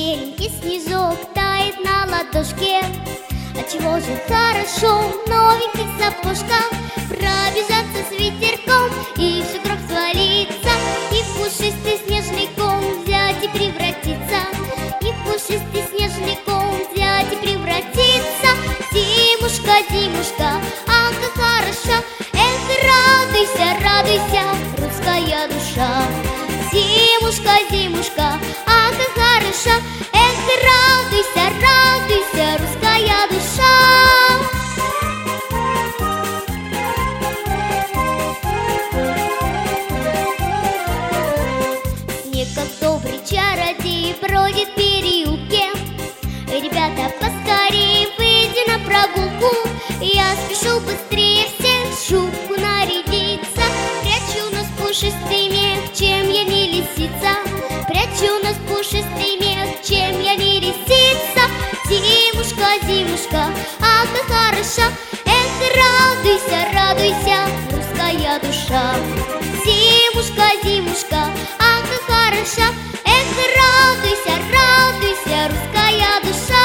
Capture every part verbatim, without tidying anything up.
беленький снежок тает на ладошке. Отчего же хорошо в новеньких сапожках пробежаться с ветерком и в сугроб свалиться, и в пушистый снежный ком взять и превратиться, и в пушистый снежный ком взять и превратиться. Зимушка, зимушка, ах, как хороша! Эх, радуйся, радуйся, русская душа. Зимушка, зимушка, ах, как хороша! Эх, радуйся, радуйся, русская душа. Снег, как добрый чародей, бродит в переулке. Ребята, поскорее выйди на прогулку. Я спешу быстрее всех в шубку нарядиться. Прячу нос пушистый мех, чем я не лисица. Прячу нос пушистый мех, чем я не лисица. Зимушка, зимушка, ах, как хороша! Эх, радуйся, радуйся, русская душа. Зимушка, зимушка, ах, как хороша! Эх, радуйся, радуйся, русская душа.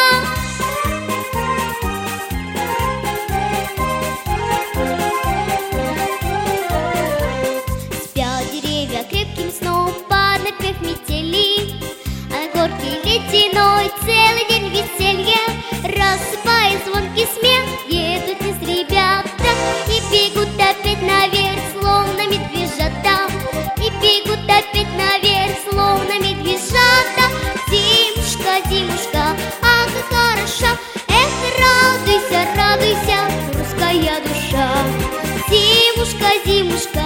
Спят деревья крепким сном под напев метели, а на горке ледяной целый день веселье. Рассыпая звонкий смех, едут из ребята и бегут опять наверх, словно медвежата. И бегут опять наверх, словно медвежата. Зимушка, зимушка, ах, как хороша! Эх, радуйся, радуйся, русская душа. Зимушка, зимушка,